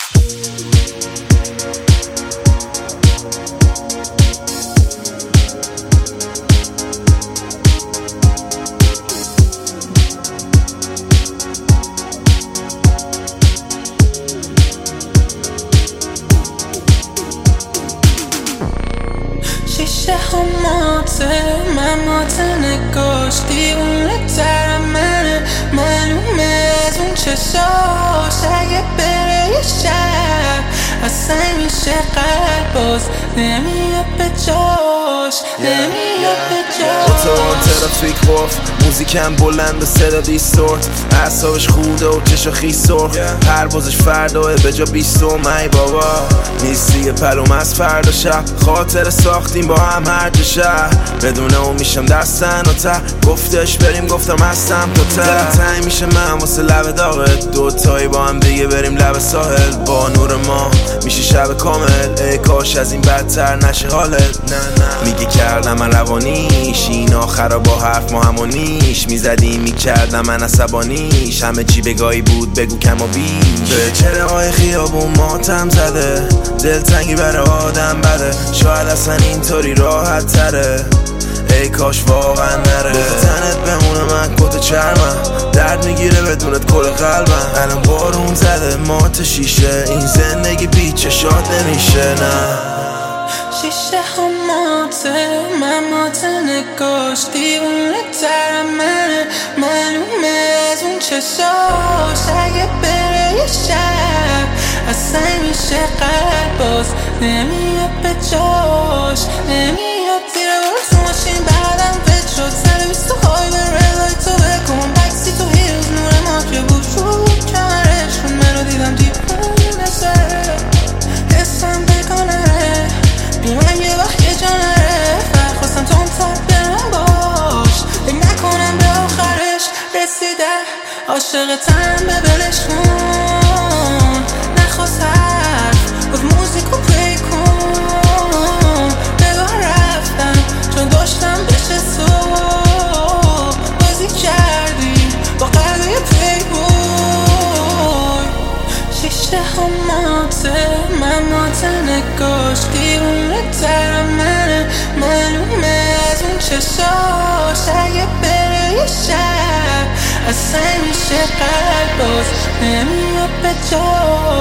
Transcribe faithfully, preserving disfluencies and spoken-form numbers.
شیشه ها ماته من ماته نگاش دیونه تر منه معلومه از اون چشاش اگه بره یه شب اصلا میشه قلب باز نمیاد به جاش نمیاد به جاش اتوبان ترافیک قفل موزیکم بلند و صدا دیستورت اعصابش خوده و چشا خیس سرخ پروازش فرداه به جا بیستم ای بابا نیستی پلوم از فردا شب خاطر ساختیم با هم هر دو شهر بدون اون میشم دستن و ته گفتش بریم گفتم هستم تو ته تنگ میشه من واسه لب داغت دوتایی با هم دیگه بریم لب ساحل با نور ما میشه شب کامل ای کاش از این بدتر نشه حالت نه نه میگه کردم من روانیش این آخرا با حرف ما همونیش میزدیم میکردم من عصبانیش همه چی بگاهی بود بگو کم و بیش به چهره های خیابون ماتم زده دلتنگی برای آدم بده شاید اصلا اینطوری راحت تره ای کاش واقعا نره تنت بمونه من کت چرمم درد میگیره بدونت کل قلبم الان بارون زده مات شیشه این زندگی بی چشات نمیشه نه شیشه ها ماته من ماته نگاش دیونه تر منه معلومه از اون چشاش اگه بره یه شب اصلا میشه قلب باز نمیاد به جاش نمیاد زیر برس ماشین بعدم فت شد سر بیست و های به رلای تو بکن بکسی تو هیروز نور ما که بود شد کمرش کن منو دیدم دیپون نسه حسم بکنه بیمون یه وقت یه جا نره فرق خواستم تو اون تر برم باش فکر نکنم به آخرش رسیده عاشقتم به بلش کن نخواست حرف گفت موزیکو پلی کن نگاه رفتم چون داشتم بشه صبح بازی کردی با قلبه پلی بوی شیشه ها ماته من ماته نگاش دیونه تر منه معلومه از اون چشاش اگه بره یه شب اصلا میشه قلب باز نمیاد به جاش